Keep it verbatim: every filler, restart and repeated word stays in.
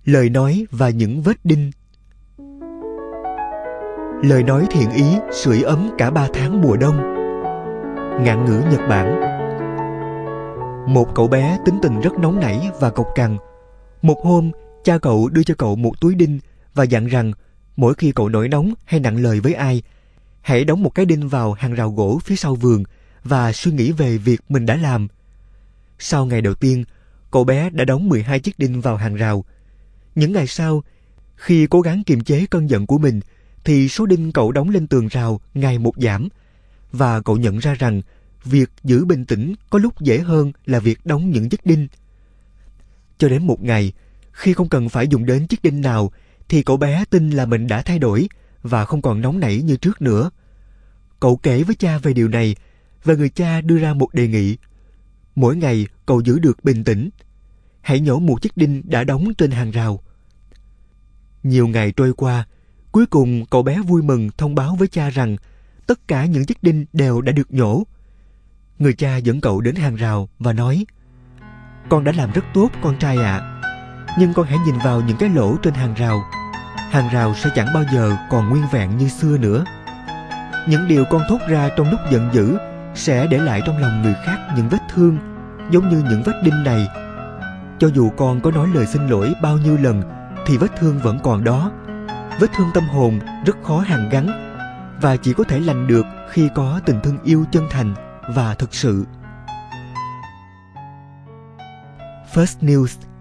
Lời nói và những vết đinh. Lời nói thiện ý sưởi ấm cả ba tháng mùa đông. Ngạn ngữ Nhật Bản. Một cậu bé tính tình rất nóng nảy và cộc cằn. Một hôm, cha cậu đưa cho cậu một túi đinh và dặn rằng mỗi khi cậu nổi nóng hay nặng lời với ai, hãy đóng một cái đinh vào hàng rào gỗ phía sau vườn và suy nghĩ về việc mình đã làm. Sau ngày đầu tiên, cậu bé đã đóng mười hai chiếc đinh vào hàng rào. Những ngày sau, khi cố gắng kiềm chế cơn giận của mình, thì số đinh cậu đóng lên tường rào ngày một giảm, và cậu nhận ra rằng việc giữ bình tĩnh có lúc dễ hơn là việc đóng những chiếc đinh. Cho đến một ngày, khi không cần phải dùng đến chiếc đinh nào, thì cậu bé tin là mình đã thay đổi và không còn nóng nảy như trước nữa. Cậu kể với cha về điều này, và người cha đưa ra một đề nghị. Mỗi ngày cậu giữ được bình tĩnh. Hãy nhổ một chiếc đinh đã đóng trên hàng rào. Nhiều ngày trôi qua, cuối cùng cậu bé vui mừng thông báo với cha rằng tất cả những chiếc đinh đều đã được nhổ. Người cha dẫn cậu đến hàng rào và nói: "Con đã làm rất tốt, con trai ạ. Nhưng con hãy nhìn vào những cái lỗ trên hàng rào. Hàng rào sẽ chẳng bao giờ còn nguyên vẹn như xưa nữa. Những điều con thốt ra trong lúc giận dữ sẽ để lại trong lòng người khác những vết thương, giống như những vết đinh này. Cho dù con có nói lời xin lỗi bao nhiêu lần, thì vết thương vẫn còn đó. Vết thương tâm hồn rất khó hàn gắn, và chỉ có thể lành được khi có tình thương yêu chân thành và thực sự." First News